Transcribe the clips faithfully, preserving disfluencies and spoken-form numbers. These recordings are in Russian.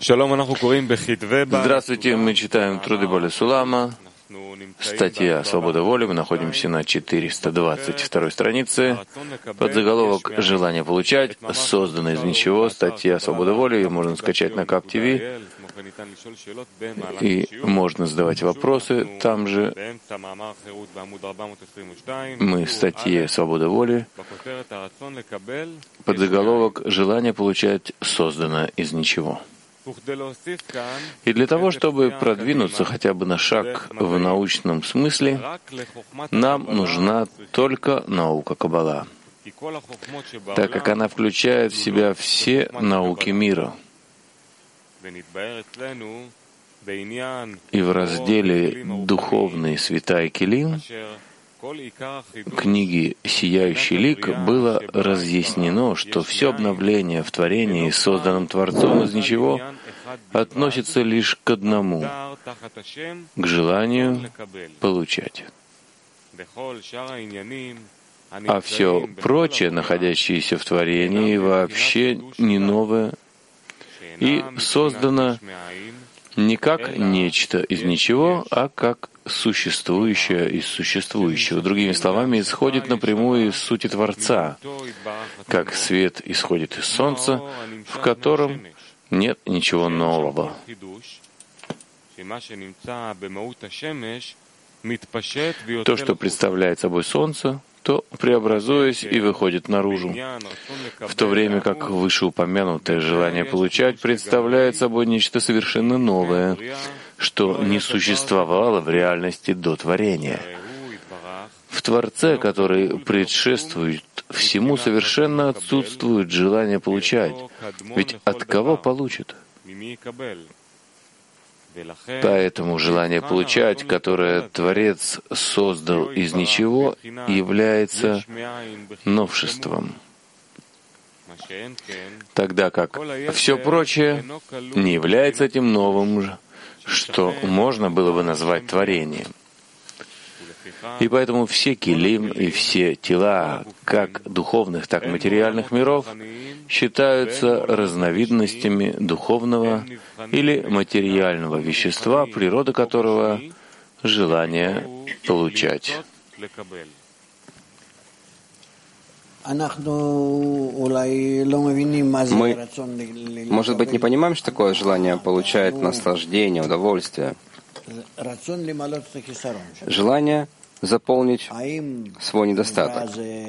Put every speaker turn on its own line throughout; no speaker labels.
Здравствуйте, мы читаем труды Боли Сулама, статья «Свобода воли». Мы находимся на четыреста двадцать второй странице. Подзаголовок «Желание получать», создано из ничего. Статья «Свобода воли», ее можно скачать на КАП ТВ. И можно задавать вопросы там же. Мы в статье «Свобода воли». Подзаголовок «Желание получать» создано из ничего. И для того, чтобы продвинуться хотя бы на шаг в научном смысле, нам нужна только наука Каббала, так как она включает в себя все науки мира. И в разделе «Духовные света и Келим» книги «Сияющий лик» было разъяснено, что все обновление в творении, созданном Творцом из ничего, относится лишь к одному — к желанию получать. А все прочее, находящееся в творении, вообще не новое и создано не как нечто из ничего, а как существующее из существующего. Другими словами, исходит напрямую из сути Творца, как свет исходит из Солнца, в котором нет ничего нового. То, что представляет собой Солнце, то, преобразуясь, и выходит наружу, в то время как вышеупомянутое желание получать представляет собой нечто совершенно новое, что не существовало в реальности до творения. В Творце, который предшествует всему, совершенно отсутствует желание получать, ведь от кого получит? Поэтому желание получать, которое Творец создал из ничего, является новшеством, тогда как все прочее не является этим новым же, что можно было бы назвать творением. И поэтому все килим и все тела, как духовных, так и материальных миров, считаются разновидностями духовного или материального вещества, природа которого — желание получать.
Мы, может быть, не понимаем, что такое желание получать наслаждение, удовольствие. Желание заполнить свой недостаток.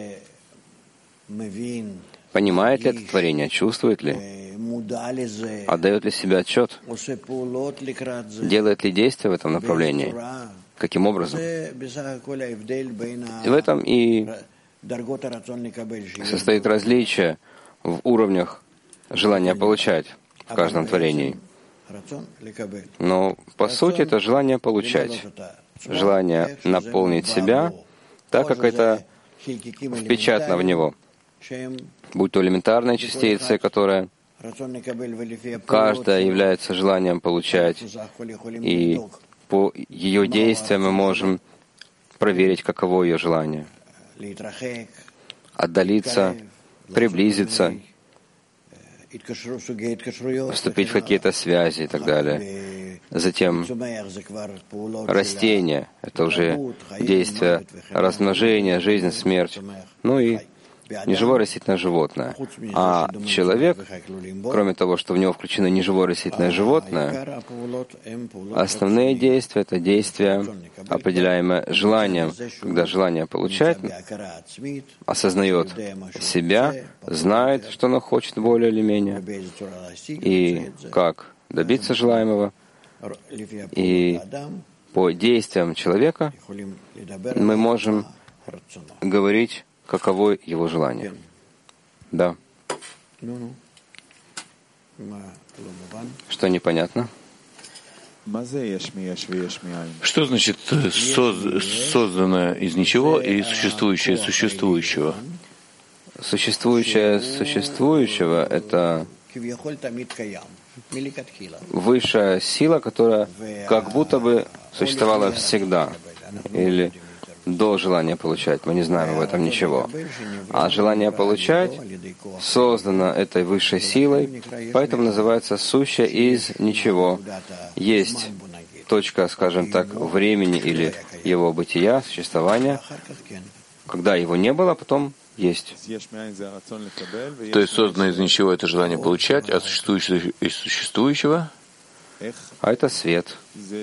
Понимает ли это творение, чувствует ли, отдает ли себе отчет, делает ли действия в этом направлении, каким образом. И в этом и состоит различие в уровнях желания получать в каждом творении. Но по сути это желание получать, желание наполнить себя так, как это впечатано в него, будь то элементарная частица, которая каждая является желанием получать, и по ее действиям мы можем проверить, каково ее желание. Отдалиться, приблизиться, вступить в какие-то связи и так далее. Затем растения — это уже действие размножения, жизнь, смерть. Ну и неживое растительное животное. А человек, кроме того, что в него включено неживое растительное животное, основные действия — это действия, определяемые желанием, когда желание получать, осознает себя, знает, что оно хочет более или менее, и как добиться желаемого. И по действиям человека мы можем говорить, каково его желание. Да. Что непонятно?
Что значит соз- созданное из ничего и существующее из существующего?
Существующее существующего — это высшая сила, которая как будто бы существовала всегда, или до желания получать. Мы не знаем об этом ничего. А желание получать создано этой высшей силой, поэтому называется сущее из ничего. Есть точка, скажем так, времени или его бытия, существования, когда его не было, потом есть.
То есть создано из ничего — это желание получать, а существующее из существующего —
а это свет.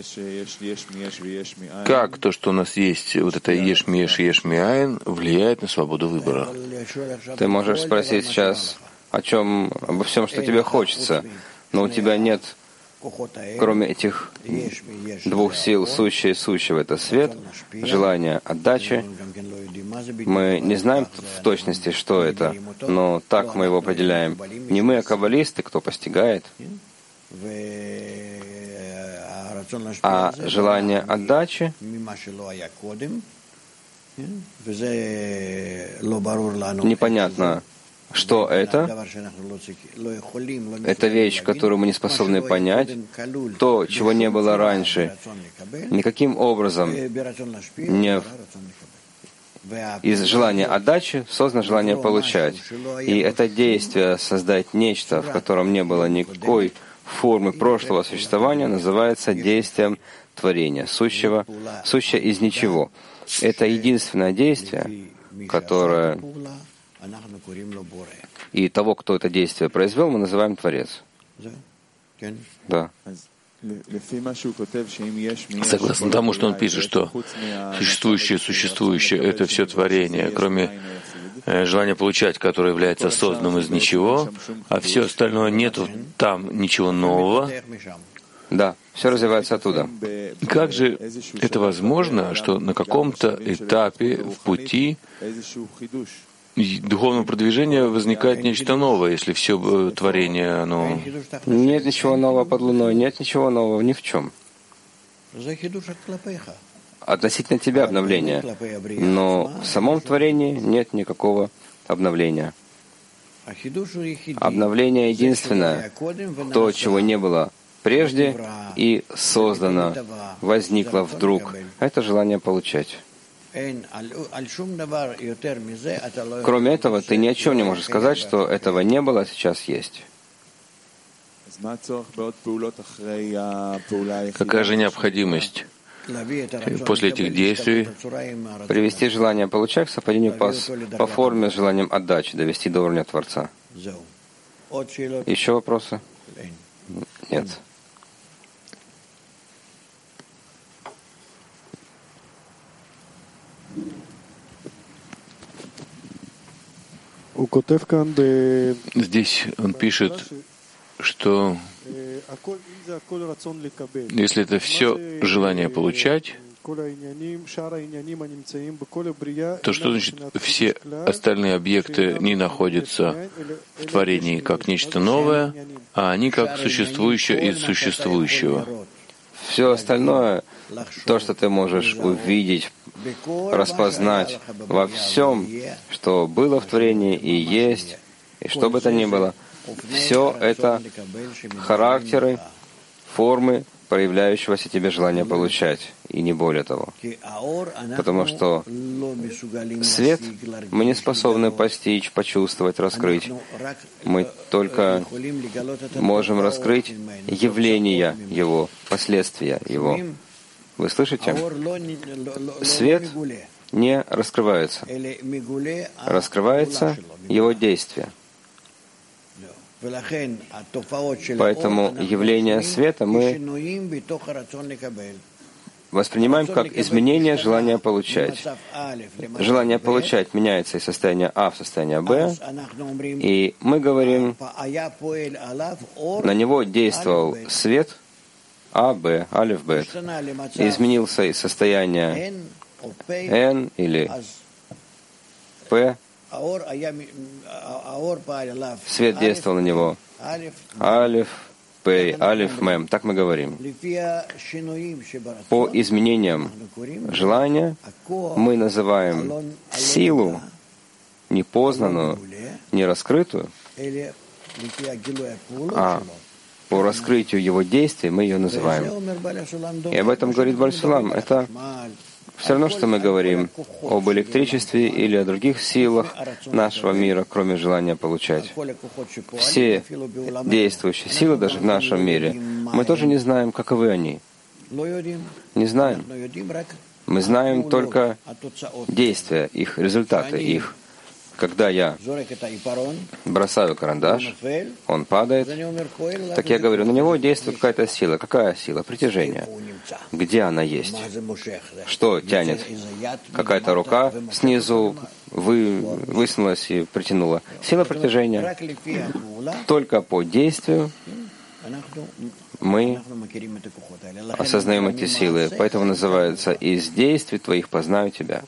Как то, что у нас есть, вот это еш ми еш еш ми айн, влияет на свободу выбора?
Ты можешь спросить сейчас о чем, обо всем, что тебе хочется, но у тебя нет, кроме этих двух сил, сущее и сущего, это свет, желание отдачи. Мы не знаем в точности, что это, но так мы его определяем. Не мы, а каббалисты, кто постигает. А желание отдачи непонятно, что это. Это вещь, которую мы не способны понять. То, чего не было раньше, никаким образом не из желания отдачи создано желание получать. И это действие создать нечто, в котором не было никакой формы прошлого существования, называется действием творения, сущего, сущее из ничего. Это единственное действие, которое... И того, кто это действие произвел, мы называем Творец. Да.
Согласно тому, что он пишет, что существующее, существующее — это все творение, кроме желание получать, которое является созданным из ничего, а все остальное нету там ничего нового.
Да, все развивается оттуда.
Как же это возможно, что на каком-то этапе в пути духовного продвижения возникает нечто новое, если все творение, оно...
Нет ничего нового под луной, нет ничего нового ни в чем. Относительно тебя обновление, но в самом творении нет никакого обновления. Обновление единственное, то, чего не было прежде и создано, возникло вдруг. Это желание получать. Кроме этого, ты ни о чем не можешь сказать, что этого не было, а сейчас есть.
Какая же необходимость после этих действий
привести желание получать к совпадению по, по форме с желанием отдачи, довести до уровня Творца? Еще вопросы? Нет.
Здесь он пишет, что если это все желание получать, то что значит все остальные объекты не находятся в творении как нечто новое, а они как существующее из существующего?
Все остальное, то, что ты можешь увидеть, распознать во всем, что было в творении и есть, и что бы то ни было, все это характеры, формы проявляющегося тебе желания получать, и не более того. Потому что свет мы не способны постичь, почувствовать, раскрыть. Мы только можем раскрыть явления его, последствия его. Вы слышите? Свет не раскрывается. Раскрывается его действие. Поэтому явление света мы воспринимаем как изменение желания получать. Желание получать меняется из состояния А в состояние Б, и мы говорим, на него действовал свет А, Б, Алеф, Бет, изменился из состояния Н или П, свет действовал на него Алеф, П, Алеф, Мем. Так мы говорим. По изменениям желания мы называем силу непознанную, не раскрытую, а по раскрытию его действий мы ее называем. И об этом говорит Баль Сулам. Это все равно, что мы говорим об электричестве или о других силах нашего мира, кроме желания получать. Все действующие силы, даже в нашем мире, мы тоже не знаем, каковы они. Не знаем. Мы знаем только действия их, результаты их. Когда я бросаю карандаш, он падает, так я говорю, на него действует какая-то сила. Какая сила? Притяжение. Где она есть? Что тянет? Какая-то рука снизу вы, высунулась и притянула. Сила притяжения. Только по действию мы осознаем эти силы. Поэтому называется «из действий твоих познаю тебя».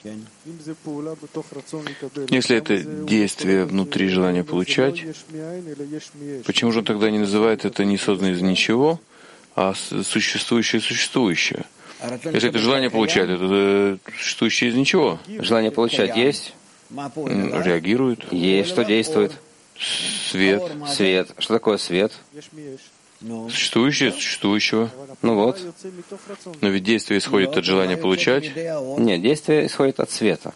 Если это действие внутри желания получать, почему же он тогда не называет это не созданное из ничего, а существующее существующее? Если это желание получать, это существующее из ничего.
Желание получать есть?
Реагирует.
Есть. Что действует?
Свет.
Свет. Что такое свет?
Существующее из существующего.
Ну вот.
Но ведь действие исходит от желания получать.
Нет, действие исходит от света.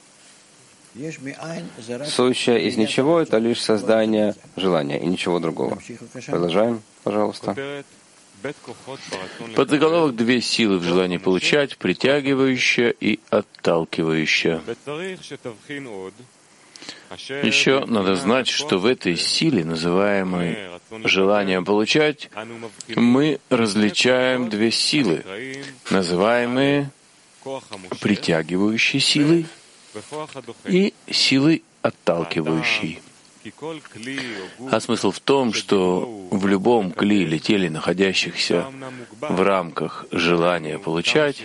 Сущее из ничего — это лишь создание желания и ничего другого. Продолжаем, пожалуйста.
Подзаголовок «Две силы в желании получать, притягивающая и отталкивающая». Еще надо знать, что в этой силе, называемой желанием получать, мы различаем две силы, называемые притягивающей силой и силой отталкивающей. А смысл в том, что в любом кли или теле, находящихся в рамках желания получать,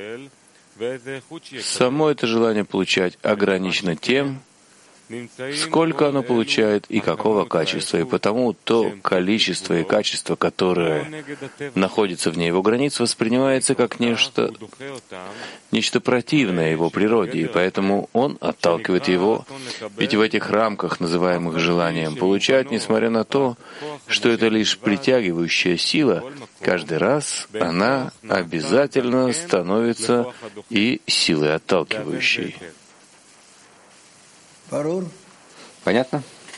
само это желание получать ограничено тем, сколько оно получает и какого качества, и потому то количество и качество, которое находится вне его границ, воспринимается как нечто, нечто противное его природе, и поэтому он отталкивает его, ведь в этих рамках, называемых желанием получать, несмотря на то, что это лишь притягивающая сила, каждый раз она обязательно становится и силой отталкивающей.
Понятно?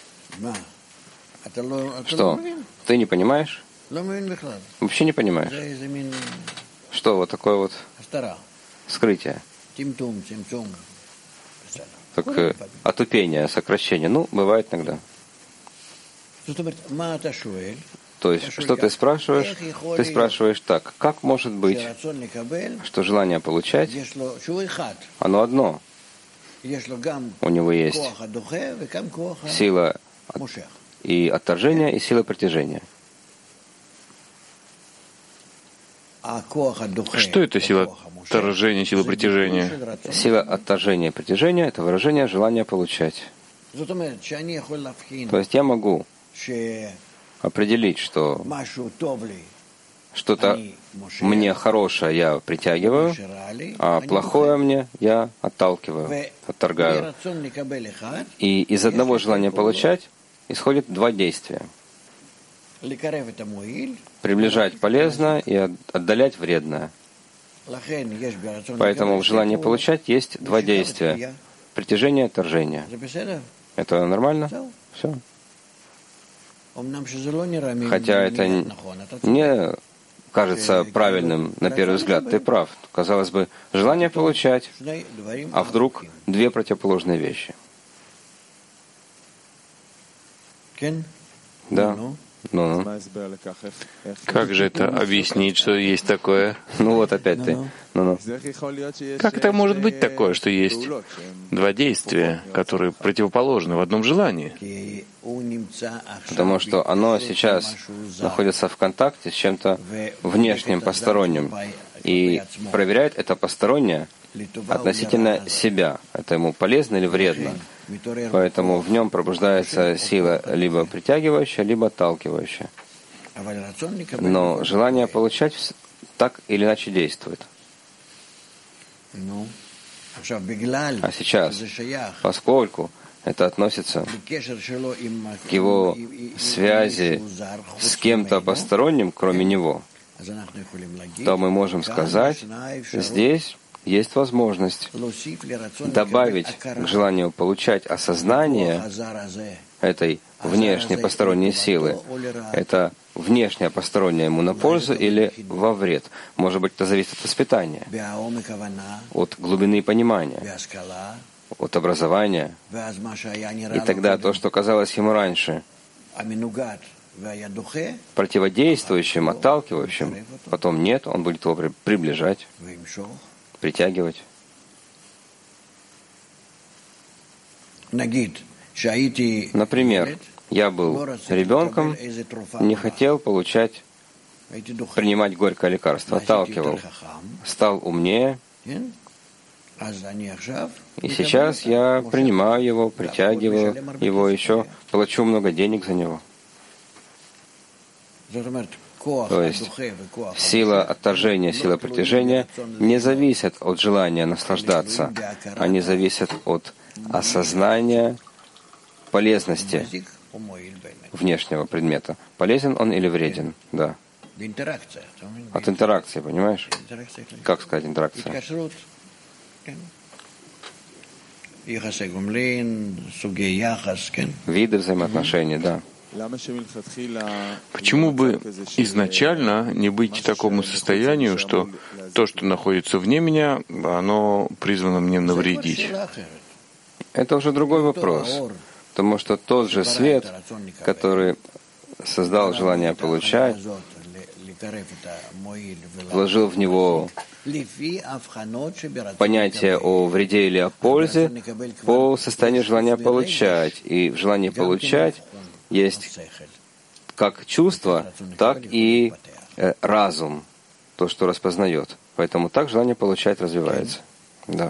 Что? Ты не понимаешь? Вообще не понимаешь? Что вот такое вот скрытие? Так, э, отупение, сокращение. Ну, бывает иногда. То есть, что ты спрашиваешь? Ты спрашиваешь так, как может быть, что желание получать, оно одно? У него есть сила и отторжения, и сила притяжения.
Что это сила отторжения, сила притяжения?
Сила отторжения и притяжения — это выражение желания получать. То есть я могу определить, что что-то мне хорошее я притягиваю, а плохое мне я отталкиваю, отторгаю. И из одного желания получать исходит два действия. Приближать полезно и отдалять вредно. Поэтому в желании получать есть два действия. Притяжение и отторжение. Это нормально? Все. Хотя это не кажется правильным на первый взгляд. Ты прав. Казалось бы, желание получать, а вдруг две противоположные вещи. Да. Ну, ну.
Как же это объяснить, что есть такое?
Ну вот опять ты. Ну, ну.
Как это может быть такое, что есть два действия, которые противоположны в одном желании?
Потому что оно сейчас находится в контакте с чем-то внешним, посторонним. И проверяет это постороннее относительно себя. Это ему полезно или вредно. Поэтому в нем пробуждается сила либо притягивающая, либо отталкивающая. Но желание получать так или иначе действует. А сейчас, поскольку это относится к его связи с кем-то посторонним, кроме него, то мы можем сказать, здесь есть возможность добавить к желанию получать осознание этой внешней посторонней силы. Это внешняя посторонняя ему на пользу или во вред. Может быть, это зависит от воспитания, от глубины понимания, от образования. И тогда то, что казалось ему раньше противодействующим, отталкивающим, потом нет, он будет его приближать, притягивать. Например, я был ребенком, не хотел получать, принимать горькое лекарство, отталкивал, стал умнее, и сейчас я принимаю его, притягиваю его, еще плачу много денег за него. То есть сила отторжения, сила притяжения не зависят от желания наслаждаться, они зависят от осознания полезности внешнего предмета. Полезен он или вреден? Да. От интеракции, понимаешь? Как сказать интеракция? Виды взаимоотношений, да.
Почему бы изначально не быть такому состоянию, что то, что находится вне меня, оно призвано мне навредить?
Это уже другой вопрос, потому что тот же свет, который создал желание получать, вложил в него понятие о вреде или о пользе по состоянию желания получать. И в желании получать есть как чувство, так и э, разум, то, что распознает. Поэтому так желание получать развивается. Да.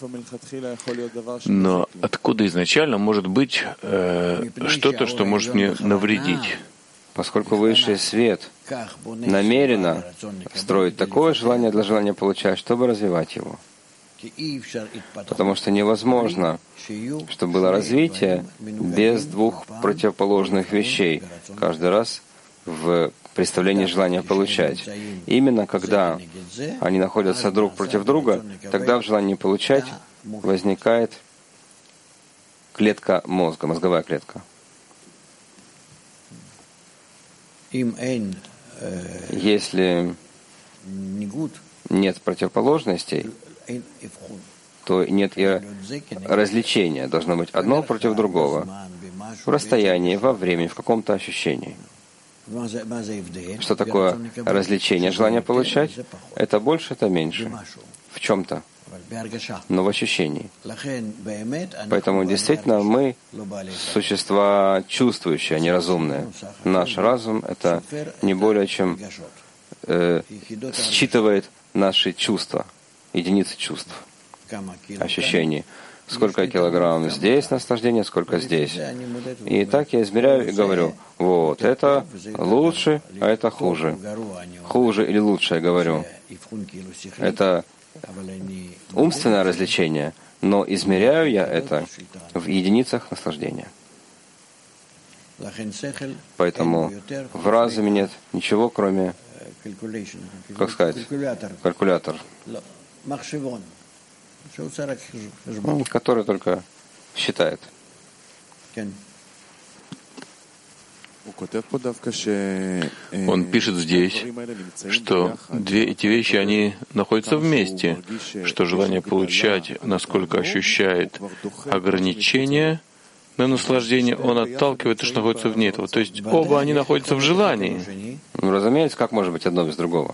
Но откуда изначально может быть э, что-то, что может мне навредить?
Поскольку высший свет намеренно строит такое желание для желания получать, чтобы развивать его. Потому что невозможно, чтобы было развитие без двух противоположных вещей, каждый раз в представлении желания получать. Именно когда они находятся друг против друга, тогда в желании получать возникает клетка мозга, мозговая клетка. Если нет противоположностей, то нет и развлечения. Должно быть одно против другого. В расстоянии, во времени, в каком-то ощущении. Что такое развлечение? Желание получать? Это больше, это меньше. В чем-то. Но в ощущении. Поэтому действительно мы существа чувствующие, а не разумные. Наш разум — это не более чем э, считывает наши чувства, единицы чувств, ощущений. Сколько килограмм здесь наслаждения, сколько здесь. И так я измеряю и говорю, вот, это лучше, а это хуже. Хуже или лучше, я говорю. Это умственное развлечение, но измеряю я это в единицах наслаждения. Поэтому в разуме нет ничего, кроме, как сказать, калькулятор, который только считает.
Он пишет здесь, что две эти вещи, они находятся вместе, что желание получать, насколько ощущает ограничение на наслаждение, он отталкивает то, что находится вне этого. То есть оба они находятся в желании.
Ну, разумеется, как может быть одно без другого?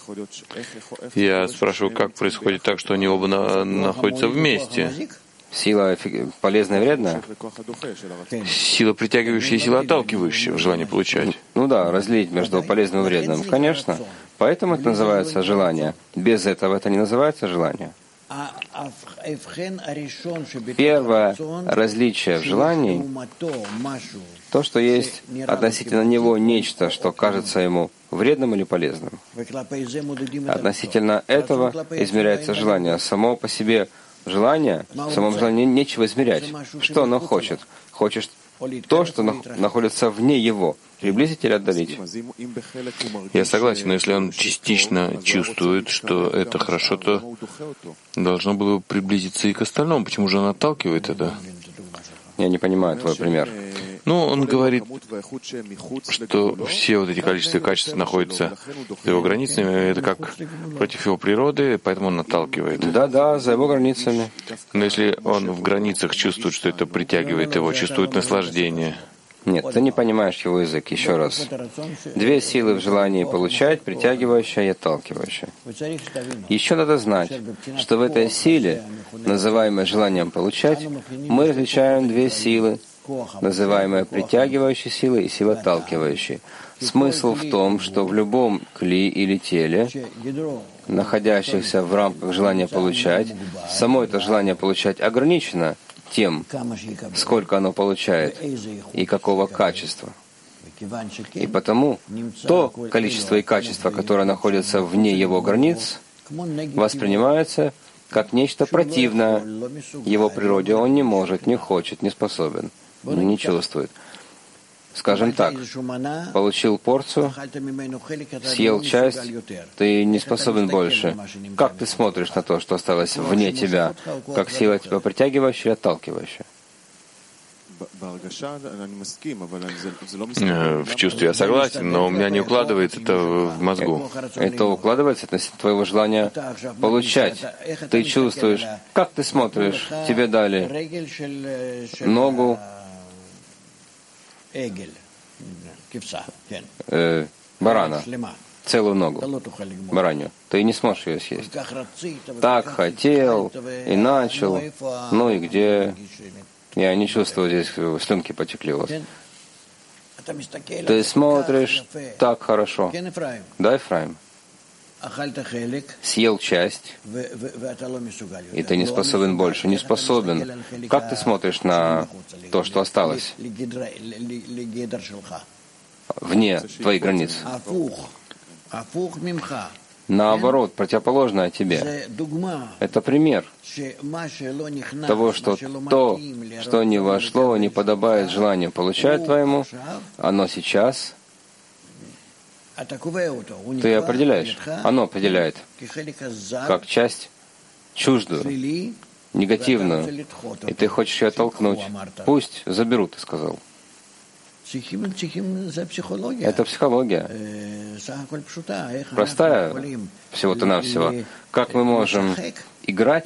Я спрашиваю, как происходит так, что они оба на, находятся вместе?
Сила полезная и вредная?
Сила притягивающая и сила отталкивающая в желании получать.
Ну да, разлить между полезным и вредным. Конечно. Поэтому это называется желание. Без этого это не называется желание. Первое различие в желании — то, что есть относительно него нечто, что кажется ему вредным или полезным. Относительно этого измеряется желание. Само по себе желание, в самом желании нечего измерять. Что оно хочет? Хочет то, что находится вне его, приблизить или отдалить.
Я согласен, но если он частично чувствует, что это хорошо, то должно было приблизиться и к остальному. Почему же он отталкивает это?
Я не понимаю твой пример.
Ну, он говорит, что все вот эти количества и качества находятся за его границами, это как против его природы, поэтому он отталкивает.
Да-да, за его границами.
Но если он в границах чувствует, что это притягивает его, чувствует наслаждение.
Нет, ты не понимаешь его язык. Еще раз. Две силы в желании получать, притягивающая и отталкивающая. Еще надо знать, что в этой силе, называемой желанием получать, мы различаем две силы, называемая притягивающей силой и сила отталкивающей. Смысл в том, что в любом кли или теле, находящихся в рамках желания получать, само это желание получать ограничено тем, сколько оно получает и какого качества. И потому то количество и качество, которое находится вне его границ, воспринимается как нечто противное его природе. Он не может, не хочет, не способен, не чувствует. Скажем так, получил порцию, съел часть, ты не способен больше. Как ты смотришь на то, что осталось вне тебя, как сила тебя притягивающая и отталкивающая?
В чувстве я согласен, но у меня не укладывается это в мозгу.
Это укладывается относительно твоего желания получать. Ты чувствуешь, как ты смотришь, тебе дали ногу, э, барана, целую ногу, баранью. Ты не сможешь ее съесть. Так хотел и начал, ну и где? Я не чувствую, здесь слюнки потекли у вас. Ты смотришь так хорошо. Да, Ефраим? Съел часть, и ты не способен больше, не способен. Как ты смотришь на то, что осталось вне твоих границ? Наоборот, противоположное тебе. Это пример того, что то, что не вошло, не подобает желанию получать твоему, оно сейчас ты определяешь, оно определяет, как часть чуждую, негативную, и ты хочешь ее оттолкнуть. Пусть заберут, ты сказал. Это психология. Простая, всего-то навсего. Как мы можем играть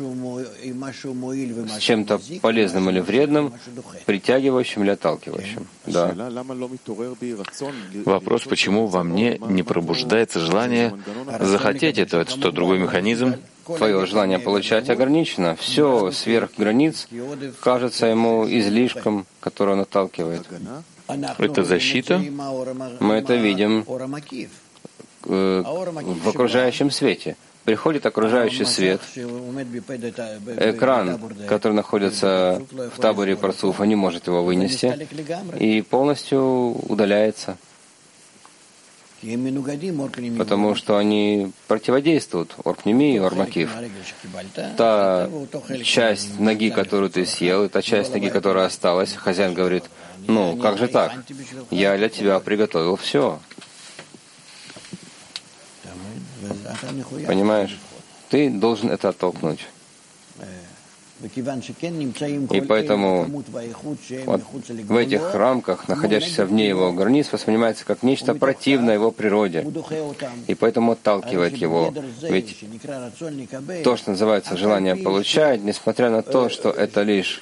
с чем-то полезным или вредным, притягивающим или отталкивающим? Да.
Вопрос, почему во мне не пробуждается желание захотеть это? Это что, другой механизм?
Твое желание получать ограничено. Все сверх границ кажется ему излишком, который он отталкивает.
Это защита?
Мы это видим э, в окружающем свете. Приходит окружающий свет, экран, который находится в таборе парцуфа, не может его вынести и полностью удаляется, потому что они противодействуют орпнеми и ормакив. Та часть ноги, которую ты съел, и та часть ноги, которая осталась, хозяин говорит: ну, как же так? Я для тебя приготовил все. Понимаешь? Ты должен это оттолкнуть. И поэтому вот в этих рамках, находящихся вне его границ, воспринимается как нечто противное его природе. И поэтому отталкивает его. Ведь то, что называется желание получать, несмотря на то, что это лишь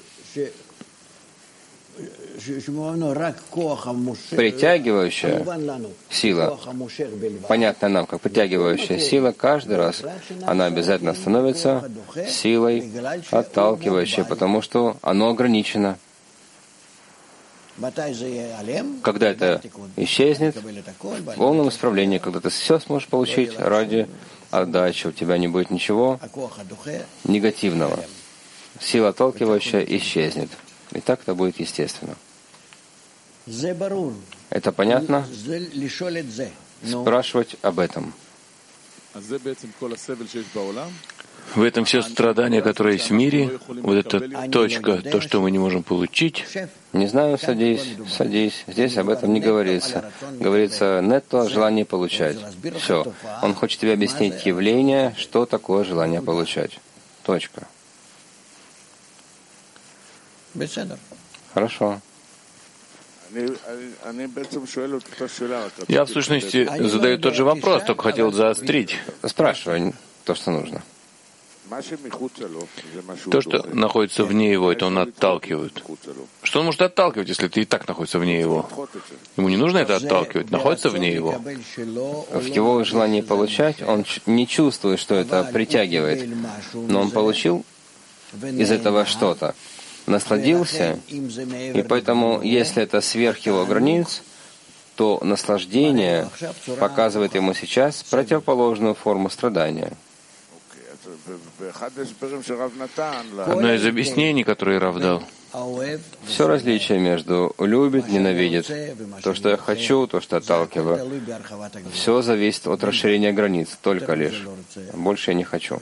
притягивающая сила, понятная нам как притягивающая сила, каждый раз она обязательно становится силой отталкивающей, потому что оно ограничено. Когда это исчезнет, в полном исправлении, когда ты все сможешь получить ради отдачи, у тебя не будет ничего негативного. Сила отталкивающая исчезнет. И так это будет естественно. Это понятно? Спрашивать об этом.
В этом все страдания, которые есть в мире, вот эта точка, то, что мы не можем получить.
Не знаю, садись, садись. Здесь об этом не говорится. Говорится нетто желание получать. Все. Он хочет тебе объяснить явление, что такое желание получать. Точка. Хорошо.
Я, в сущности, задаю тот же вопрос, только хотел заострить.
Спрашивай то, что нужно.
То, что находится вне его, это он отталкивает. Что он может отталкивать, если ты и так находишься вне его? Ему не нужно это отталкивать, находится вне его.
В его желании получать он не чувствует, что это притягивает, но он получил из этого что-то, насладился, и поэтому, если это сверх его границ, то наслаждение показывает ему сейчас противоположную форму страдания.
Одно из объяснений, которое Рав дал,
все различие между любит, ненавидит, то, что я хочу, то, что отталкиваю, все зависит от расширения границ, только лишь. Больше я не хочу.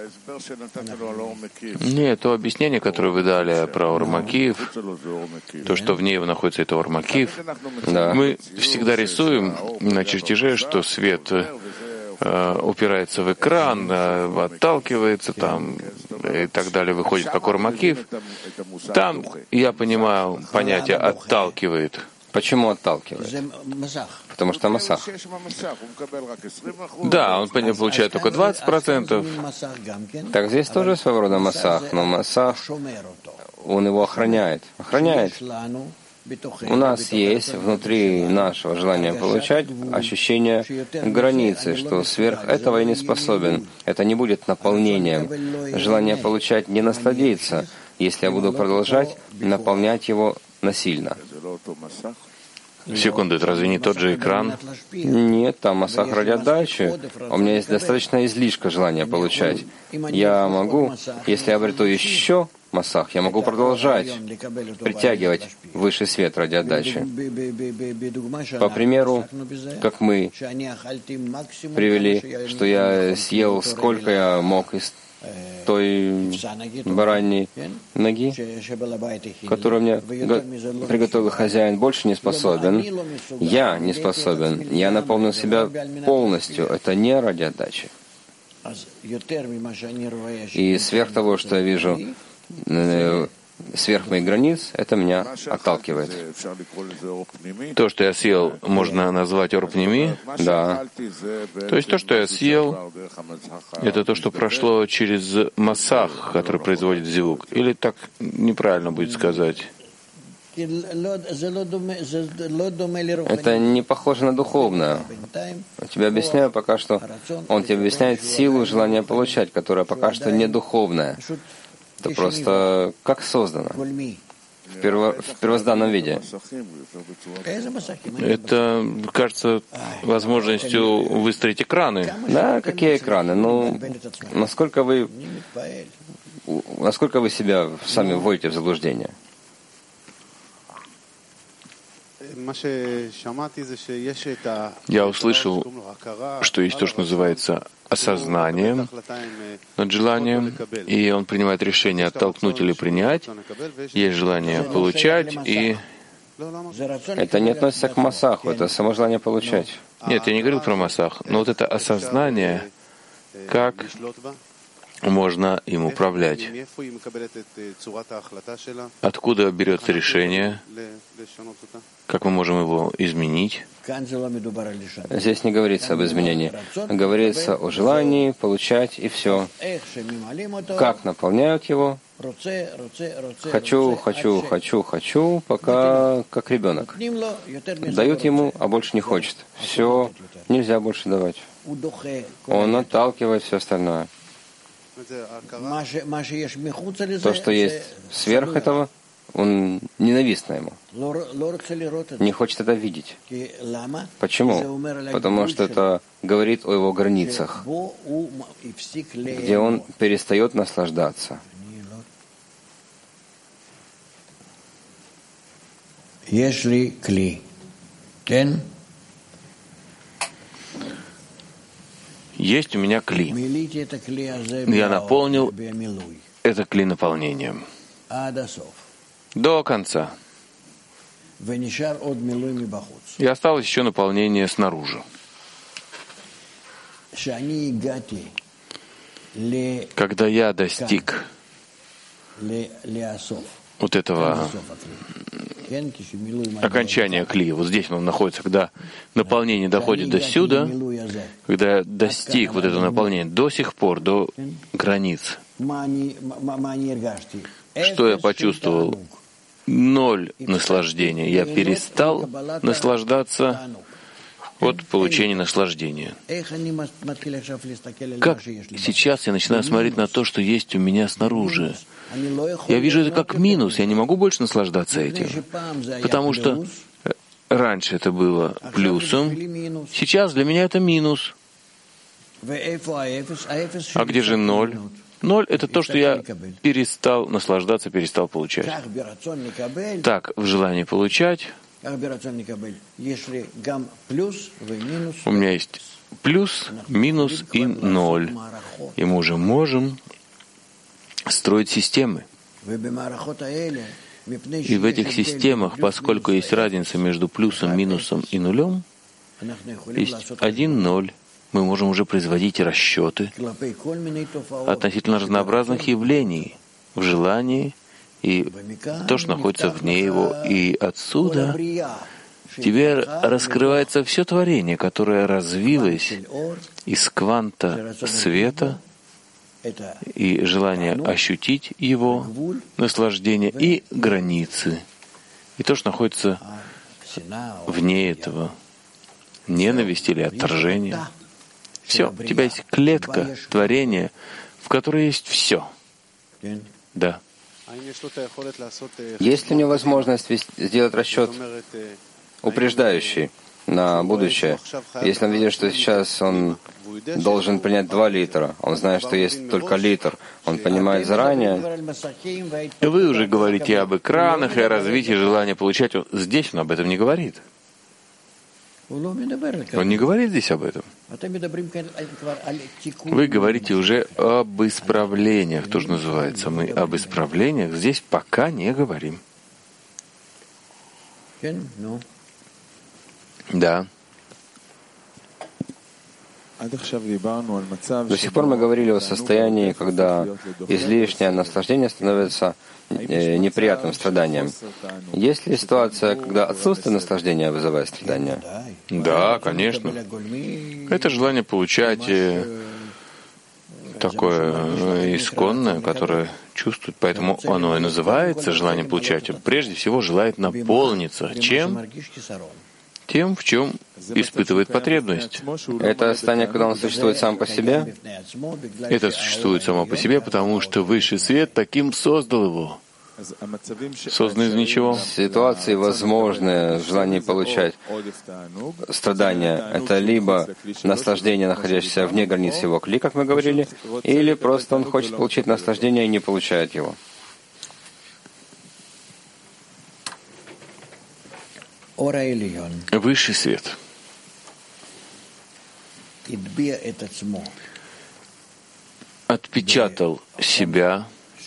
Нет, то объяснение, которое вы дали про Ор-Макиев, то, что в ней находится это Ор-Макиев,
Да.
мы всегда рисуем на чертеже, что свет упирается в экран, отталкивается там и так далее, выходит как Ор-Макиев. Там, я понимаю, понятие «отталкивает».
Почему отталкивает? Потому что масах.
Да, он получает только двадцать процентов.
Так здесь тоже своего рода масах, но масах, он его охраняет. Охраняет. У нас есть внутри нашего желания получать ощущение границы, что сверх этого я не способен. Это не будет наполнением. Желание получать не насладится, если я буду продолжать наполнять его насильно.
Секунду, это разве не тот же экран?
Нет, там масах ради отдачи. У меня есть достаточно излишка желания получать. Я могу, если я обрету еще масах, я могу продолжать притягивать высший свет ради отдачи. По примеру, как мы привели, что я съел сколько я мог из той бараньей ноги, которую мне приготовил хозяин, больше не способен. Я не способен. Я наполнил себя полностью. Это не ради отдачи. И сверх того, что я вижу, сверх моих границ, это меня отталкивает.
То, что я съел, можно назвать орпними?
Да.
То есть то, что я съел, это то, что прошло через масах, который производит зивук. Или так неправильно будет сказать?
Это не похоже на духовное. Я тебе объясняю пока что. Он тебе объясняет силу желания получать, которая пока что не духовная. Это просто как создано в, перво, в первозданном виде.
Это, кажется, возможностью выстроить экраны.
Да, какие экраны? Ну, насколько вы, насколько вы себя сами вводите в заблуждение?
Я услышал, что есть то, что называется осознанием над желанием, и он принимает решение оттолкнуть или принять. Есть желание получать, и...
Это не относится к масаху, это само желание получать.
Нет, я не говорил про масах, но вот это осознание, как можно им управлять. Откуда берется решение? Как мы можем его изменить?
Здесь не говорится об изменении. Говорится о желании получать и все. Как наполняют его? Хочу, хочу, хочу, хочу, пока как ребенок. Дают ему, а больше не хочет. Все, нельзя больше давать. Он отталкивает все остальное. То, что есть сверх этого, он ненавистно ему. Не хочет это видеть. Почему? Потому что это говорит о его границах, где он перестает наслаждаться.
есть у меня кли. Я наполнил это кли наполнением до конца. И осталось еще наполнение снаружи. Когда я достиг вот этого окончания кли, вот здесь он находится, когда наполнение доходит до сюда, когда я достиг вот этого наполнения до сих пор, до границ, что я почувствовал? Ноль наслаждения. Я перестал наслаждаться от получения наслаждения. Как сейчас я начинаю смотреть на то, что есть у меня снаружи? Я вижу это как минус. Я не могу больше наслаждаться этим. Потому что раньше это было плюсом, сейчас для меня это минус. А где же ноль? Ноль — это то, что я перестал наслаждаться, перестал получать. Так, в желании получать у меня есть плюс, минус и ноль. И мы уже можем строить системы. И в этих системах, поскольку есть разница между плюсом, минусом и нулем, есть один ноль. Мы можем уже производить расчеты относительно разнообразных явлений в желании и то, что находится вне его. И отсюда тебе раскрывается все творение, которое развилось из кванта света и желание ощутить его, наслаждение и границы, и то, что находится вне этого, ненависть или отторжение. Все, у тебя есть клетка творения, в которой есть все. Да.
Есть ли у него возможность сделать расчет упреждающий на будущее? Если он видит, что сейчас он должен принять два литра, он знает, что есть только литр, он понимает заранее.
Вы уже говорите об экранах и о развитии желания получать. Здесь он об этом не говорит. Он не говорит здесь об этом. Вы говорите уже об исправлениях, тоже называется. Мы об исправлениях здесь пока не говорим. Да.
До сих пор мы говорили о состоянии, когда излишнее наслаждение становится э, неприятным страданием. Есть ли ситуация, когда отсутствие наслаждения вызывает страдания?
Да, конечно. Это желание получать такое исконное, которое чувствует, поэтому оно и называется желанием получать. Прежде всего желает наполниться. Чем? Тем, в чем испытывает потребность.
Это состояние, когда он существует сам по себе?
Это существует само по себе, потому что Высший Свет таким создал его. Создан из ничего.
Ситуации возможные в желании получать страдания — это либо наслаждение, находящееся вне границ его кли, как мы говорили, или просто он хочет получить наслаждение и не получает его.
Высший Свет отпечатал себя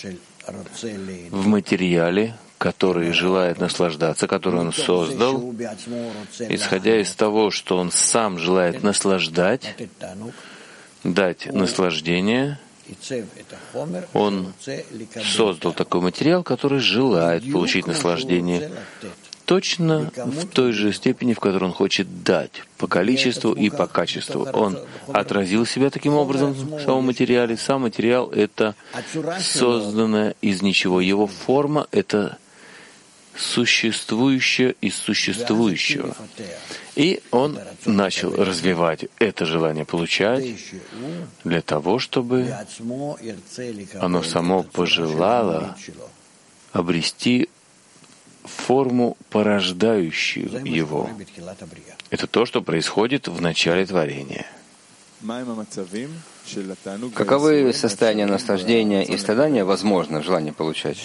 в материале, который желает наслаждаться, который он создал, исходя из того, что он сам желает наслаждать, дать наслаждение, он создал такой материал, который желает получить наслаждение, точно в той же степени, в которой он хочет дать, по количеству и по качеству. Он отразил себя таким образом в самом материале. Сам материал — это созданное из ничего. Его форма — это существующее из существующего. И он начал развивать это желание получать для того, чтобы оно само пожелало обрести форму, порождающую его. Это то, что происходит в начале творения.
Каковы состояния наслаждения и страдания возможно желание получать?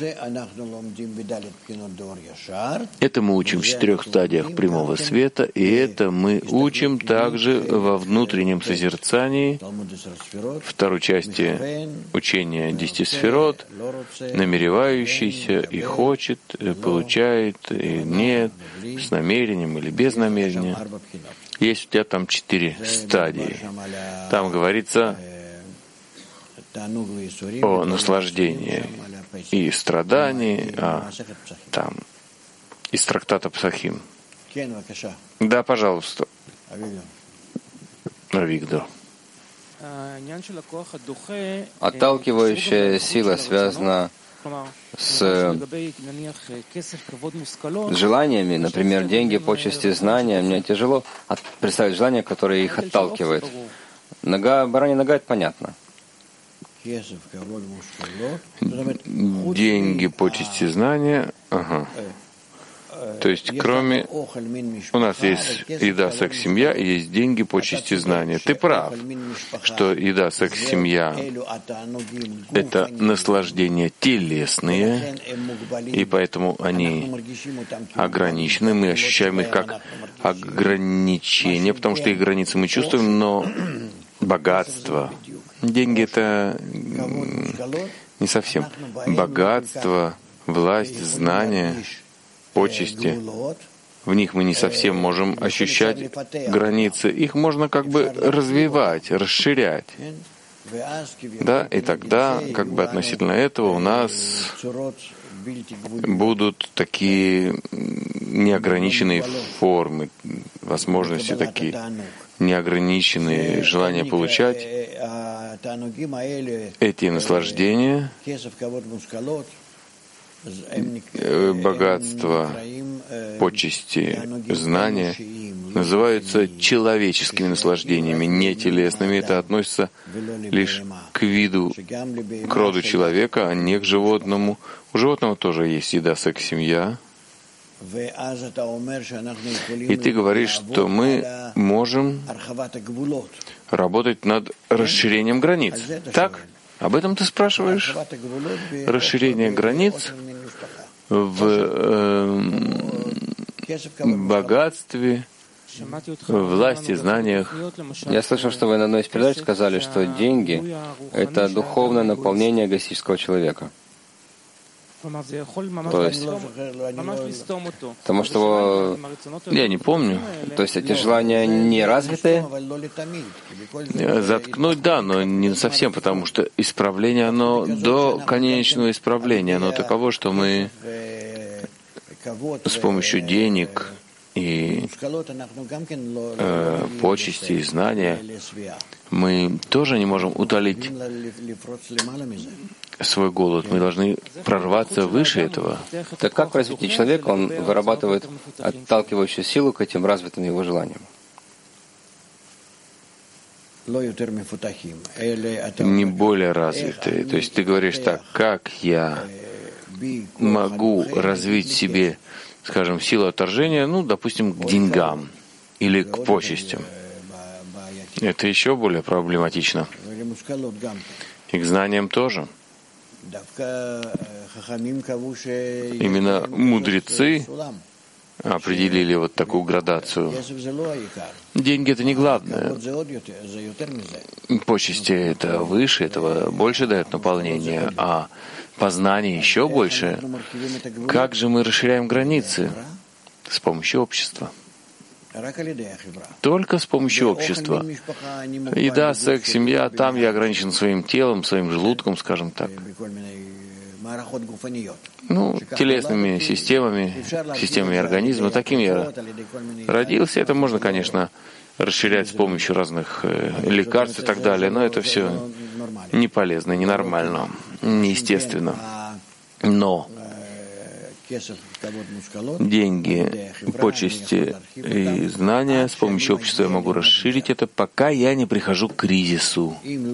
Это мы учим в четырех стадиях прямого света, и это мы учим также во внутреннем созерцании, второй части учения десяти сферот, намеревающийся и хочет, и получает, и нет, с намерением или без намерения. Есть у тебя там четыре стадии. Там говорится о наслаждении и страдании, а там из трактата Псахим. Да, пожалуйста. Авигдор.
Отталкивающая сила связана с желаниями, например, деньги, почести, знания. Мне тяжело представить желания, которые их отталкивают. Нога, баранья нога — это понятно.
Деньги, почести, знания. Ага. То есть, кроме... У нас есть еда, секс, семья, и есть деньги, почести, знания. Ты прав, что еда, секс, семья — это наслаждения телесные, и поэтому они ограничены. Мы ощущаем их как ограничения, потому что их границы мы чувствуем, но богатство. Деньги — это не совсем. Богатство, власть, знания, почести, в них мы не совсем можем ощущать границы. Их можно как бы развивать, расширять. Да, и тогда, как бы относительно этого, у нас будут такие неограниченные формы, возможности такие, неограниченные желания получать эти наслаждения, богатство, почести, знания называются человеческими наслаждениями, не телесными. Это относится лишь к виду, к роду человека, а не к животному. У животного тоже есть еда, секс, семья. И ты говоришь, что мы можем работать над расширением границ. Так? Об этом ты спрашиваешь? Расширение границ в э, богатстве, власти, знаниях.
Я слышал, что вы на одной из передач сказали, что деньги — это духовное наполнение эгоистического человека. То есть, потому что
я не помню.
То есть эти желания не развитые?
Заткнуть, да, но не совсем, потому что исправление, оно до конечного исправления, оно таково, что мы с помощью денег и э, почести и знания мы тоже не можем утолить свой голод. Мы должны прорваться выше этого.
Так как в развитии человека он вырабатывает отталкивающую силу к этим развитым его желаниям?
Не более развитые. То есть ты говоришь так, как я могу развить в себе, скажем, силу отторжения, ну, допустим, к деньгам или к почестям. Это еще более проблематично. И к знаниям тоже. Именно мудрецы определили вот такую градацию. Деньги — это не главное. Почести — это выше, этого больше дает наполнение, а познание еще больше. Как же мы расширяем границы? С помощью общества. Только с помощью общества. Еда, секс, семья, там я ограничен своим телом, своим желудком, скажем так. Ну, телесными системами, системами организма. Таким я родился. Это можно, конечно, расширять с помощью разных лекарств и так далее, но это все не полезно, ненормально, неестественно. Но деньги, почести и знания с помощью общества я могу расширить это, пока я не прихожу к кризису.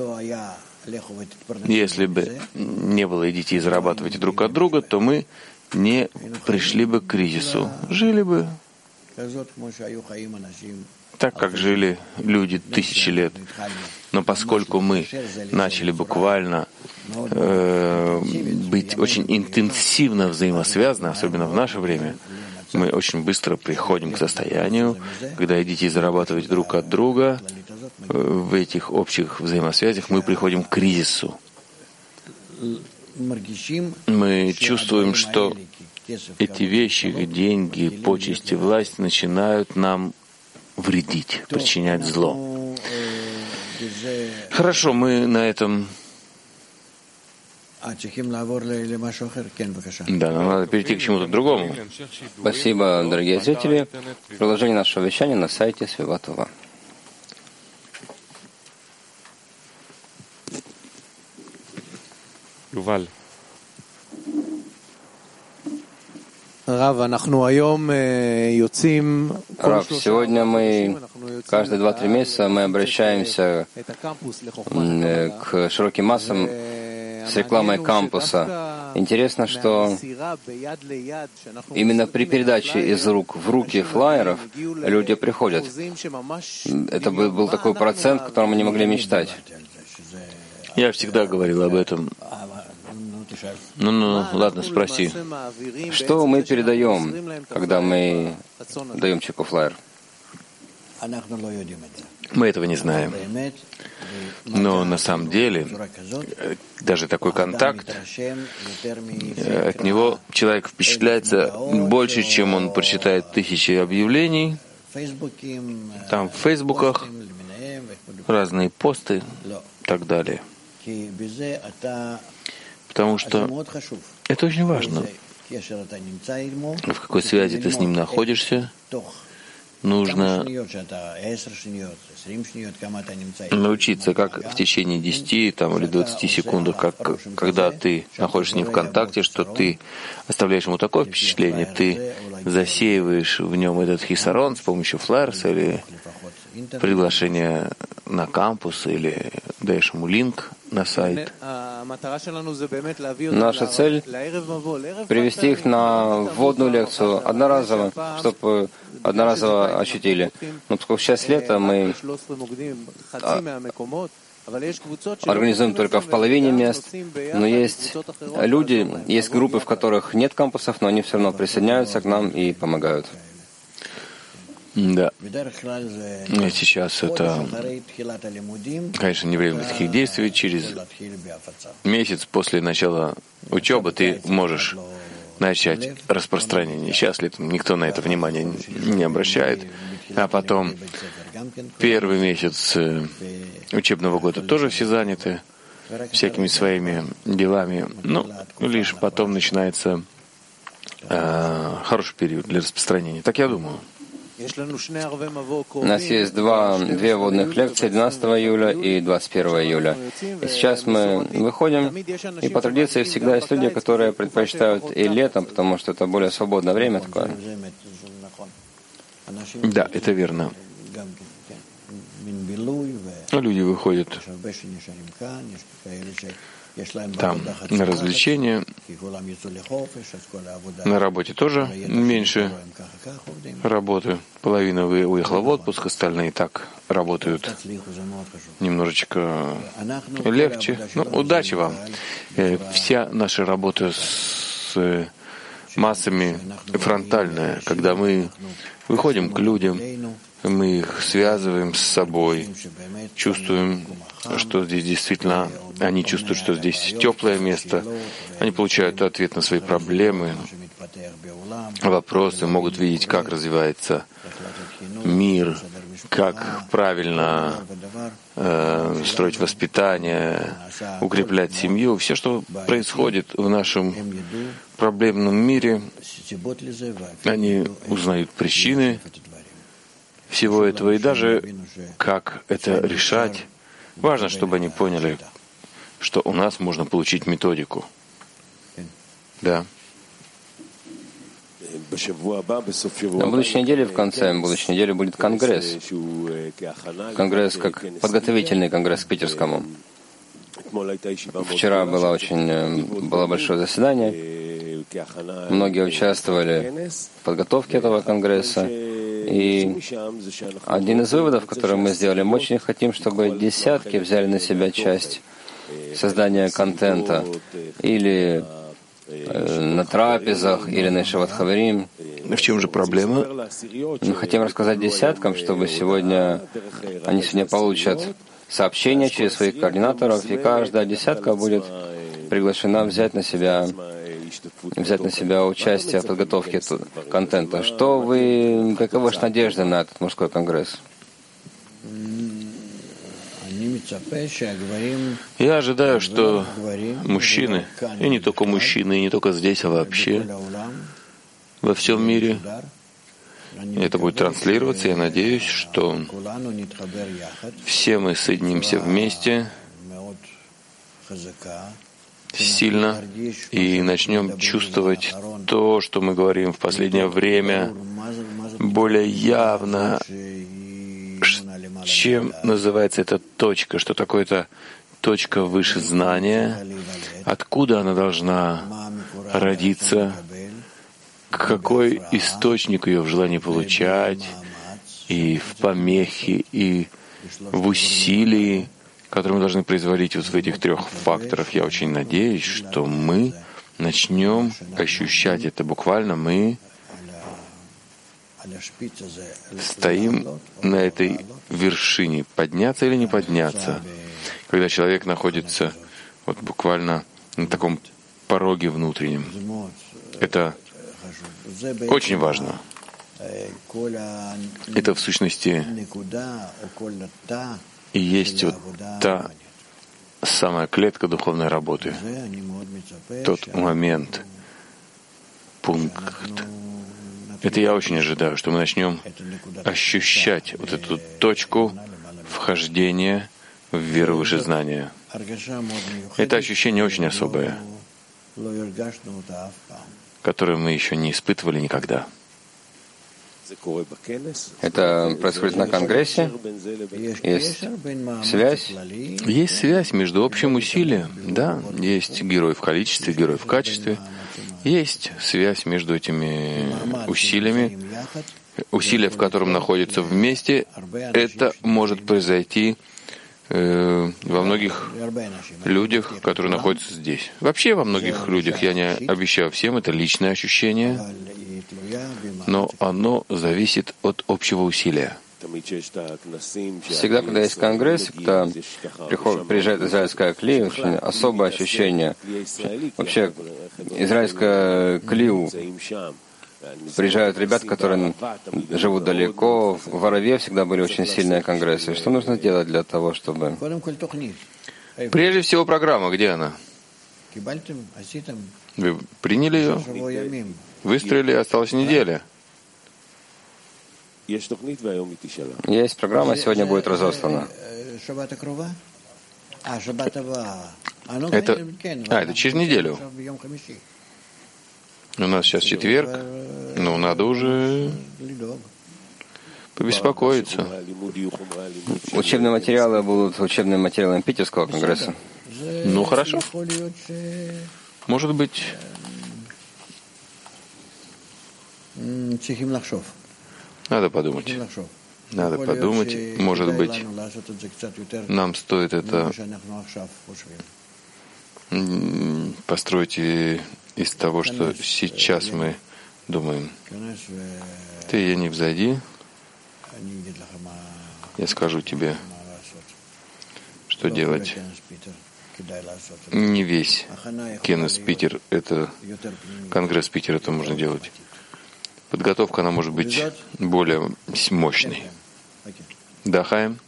Если бы не было идите и зарабатывать друг от друга, то мы не пришли бы к кризису. Жили бы так, как жили люди тысячи лет. Но поскольку мы начали буквально э, быть очень интенсивно взаимосвязаны, особенно в наше время, мы очень быстро приходим к состоянию, когда идите зарабатывать друг от друга, в этих общих взаимосвязях мы приходим к кризису. Мы чувствуем, что эти вещи, деньги, почести, власть начинают нам вредить, причинять зло. Хорошо, мы на этом... Да, нам надо перейти к чему-то другому.
Спасибо, дорогие зрители. Продолжение нашего вещания на сайте Свиватова.
Юваль.
Рав, сегодня мы каждые два-три месяца мы обращаемся к широким массам с рекламой кампуса. Интересно, что именно при передаче из рук в руки флаеров люди приходят. Это был такой процент, о котором мы не могли мечтать.
Я всегда говорил об этом. Ну, ну, ладно, спроси.
Что мы передаем, когда мы даем человеку флаер?
Мы этого не знаем. Но на самом деле, даже такой контакт, от него человек впечатляется больше, чем он прочитает тысячи объявлений, там в фейсбуках, разные посты и так далее. Потому что это очень важно. В какой связи ты с ним находишься, нужно научиться, как в течение десяти там, или двадцати секунд, как, когда ты находишься с ним в контакте, что ты оставляешь ему такое впечатление, ты засеиваешь в нем этот хисарон с помощью флаерса или приглашения на кампус, или даешь ему линк на сайт.
Наша цель — привести их на вводную лекцию одноразово, чтобы одноразово ощутили. Но поскольку сейчас лето, мы организуем только в половине мест, но есть люди, есть группы, в которых нет кампусов, но они все равно присоединяются к нам и помогают.
Да. И сейчас это, конечно, не время таких действий. Через месяц после начала учебы ты можешь начать распространение. Сейчас летом никто на это внимание не обращает. А потом первый месяц учебного года тоже все заняты всякими своими делами. Но лишь потом начинается э, хороший период для распространения. Так я думаю.
У нас есть два, две вводных лекции двенадцатого июля и двадцать первого июля. И сейчас мы выходим, и по традиции всегда есть люди, которые предпочитают и летом, потому что это более свободное время такое.
Да, это верно. Люди выходят там на развлечения, на работе тоже меньше работы. Половина уехала в отпуск, остальные так работают немножечко легче. Ну, удачи вам. Вся наша работа с массами фронтальная, когда мы выходим к людям, мы их связываем с собой, чувствуем, что здесь действительно, они чувствуют, что здесь теплое место, они получают ответ на свои проблемы, вопросы, могут видеть, как развивается мир, как правильно э, строить воспитание, укреплять семью. Все, что происходит в нашем проблемном мире, они узнают причины всего этого и даже как это решать. Важно, чтобы они поняли, что у нас можно получить методику. Да.
На будущей неделе, в конце будущей недели, будет конгресс. Конгресс как подготовительный конгресс к питерскому. Вчера было очень было большое заседание. Многие участвовали в подготовке этого конгресса. И один из выводов, который мы сделали, мы очень хотим, чтобы десятки взяли на себя часть создания контента или э, на трапезах, или на Шиват Хаверим.
В чем же проблема?
Мы хотим рассказать десяткам, чтобы сегодня они сегодня получат сообщения через своих координаторов, и каждая десятка будет приглашена взять на себя взять на себя участие в подготовке контента. Что вы, какова ваша надежда на этот мужской конгресс?
Я ожидаю, что мужчины, и не только мужчины, и не только здесь, а вообще, во всем мире, это будет транслироваться. Я надеюсь, что все мы соединимся вместе сильно и начнем чувствовать то, что мы говорим в последнее время, более явно, чем называется эта точка, что такое эта точка выше знания, откуда она должна родиться, какой источник ее в желании получать, и в помехе, и в усилии, которые мы должны производить вот в этих трех факторах. Я очень надеюсь, что мы начнем ощущать это буквально. Мы стоим на этой вершине, подняться или не подняться, когда человек находится вот буквально на таком пороге внутреннем. Это очень важно. Это в сущности и есть вот та самая клетка духовной работы, тот момент, пункт. Это я очень ожидаю, что мы начнем ощущать вот эту точку вхождения в веру выше знания. Это ощущение очень особое, которое мы еще не испытывали никогда.
Это происходит на Конгрессе? Есть связь?
Есть связь между общим усилием. Да, есть герой в количестве, герой в качестве. Есть связь между этими усилиями. Усилия, в котором находятся вместе, это может произойти э, во многих людях, которые находятся здесь. Вообще во многих людях, я не обещаю всем, это личное ощущение, но оно зависит от общего усилия.
Всегда, когда есть конгресс, когда приходит, приезжает израильская Кли, очень особое ощущение. Вообще, израильская Клиу приезжают ребята, которые живут далеко. В Араве всегда были очень сильные конгрессы. Что нужно делать для того, чтобы...
Прежде всего программа. Где она? Вы приняли ее? Выстроили, осталась неделя.
Есть программа, сегодня будет разослана.
Это, а, это через неделю. У нас сейчас четверг, ну, надо уже побеспокоиться.
Учебные материалы будут учебными материалами Питерского конгресса.
Ну, хорошо. Может быть... Надо подумать. Надо подумать. Может быть, нам стоит это построить из того, что сейчас мы думаем. Ты, Янив, зайди. Я скажу тебе, что делать. Не весь Кеннес Питер, это Конгресс Питер, это можно делать. Подготовка, она может быть более мощной. Да, Хаим?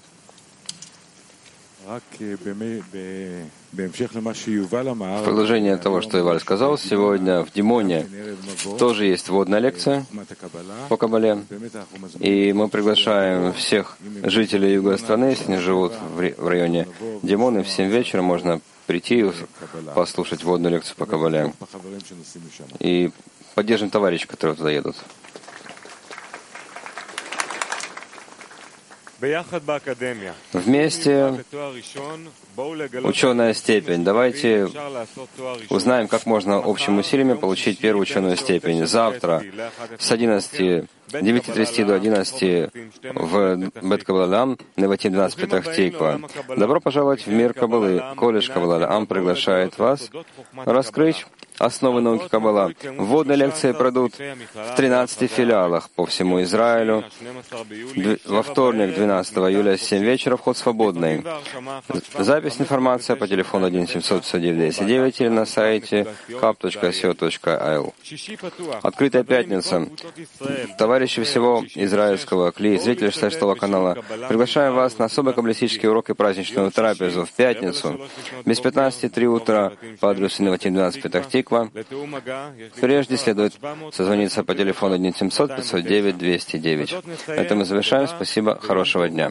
В продолжение того, что Иваль сказал, сегодня в Димоне тоже есть вводная лекция по Кабале. И мы приглашаем всех жителей юга страны, если они живут в районе Димона, в семь вечера можно прийти и послушать вводную лекцию по Кабале. И поддержим товарищей, которые туда едут. Вместе ученая степень. Давайте узнаем, как можно общими усилиями получить первую ученую степень. Завтра с одиннадцати, девяти тридцати до одиннадцати в Бет Каббала, Неватим двенадцать, Петах Тиква. Добро пожаловать в мир Каббалы. Колледж Каббала Ам приглашает вас раскрыть основы науки Каббала. Вводные лекции пройдут в тринадцати филиалах по всему Израилю. Во вторник, двенадцатого июля, с семь вечера, вход свободный. Запись информация по телефону один семьсот пятьдесят девять десять девять или на сайте кап точка си о точка ай эл. Открытая пятница. Товарищи всего израильского Кли, зрители шестого канала, приглашаем вас на особый каббалистический урок и праздничную трапезу в пятницу без пятнадцати три утра по адресу Неватим двенадцать, Петах Тиква. Прежде следует созвониться по телефону один семьсот пятьсот девять двести девять. На этом мы завершаем. Спасибо. Хорошего дня.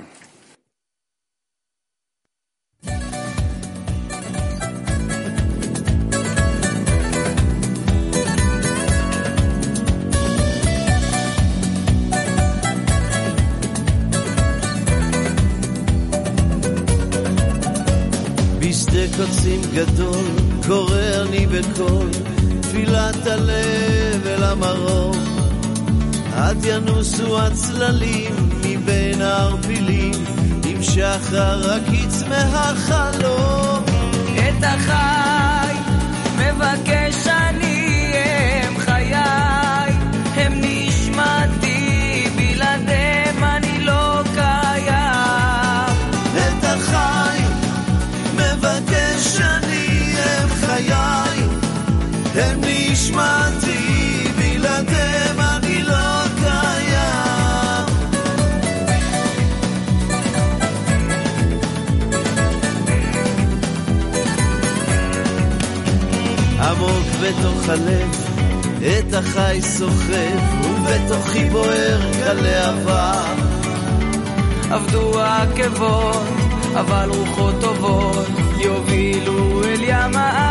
בשדה קוצים גדול, קורא אני בקול, תפילת הלב אל המרום. עד ינוסו הצללים מבין הערפילים, עם שחר הקיץ מהחלום. את החי מבקש אני, הם חיי, הם נשמתי, בלעדיהם אני לא קיים. את החי מבקש אני, הם חיי, הם נשמתי, בלעדיהם אני לא קיים. עמוק בתוך הלב את החי סוחף, ובתוכי בוער כלהבה. עבדו העקבות אבל רוחות טובות יובילו אל ים הארץ.